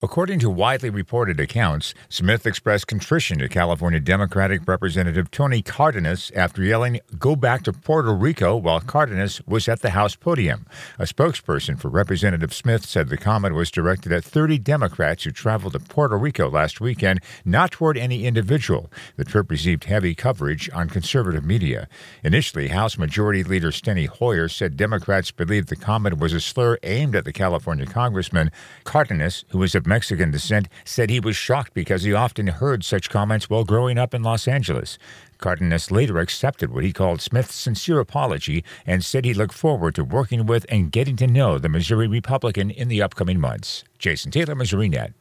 According to widely reported accounts, Smith expressed contrition to California Democratic Representative Tony Cardenas after yelling, "Go back to Puerto Rico," while Cardenas was at the House podium. A spokesperson for Representative Smith said the comment was directed at 30 Democrats who traveled to Puerto Rico last weekend, not toward any individual. The trip received heavy coverage on conservative media. Initially, House Majority Leader Steny Hoyer said Democrats believed the comment was a slur aimed at the California congressman. Cardenas, who is of Mexican descent, said he was shocked because he often heard such comments while growing up in Los Angeles. Cardenas later accepted what he called Smith's sincere apology and said he looked forward to working with and getting to know the Missouri Republican in the upcoming months. Jason Taylor, Missouri Net.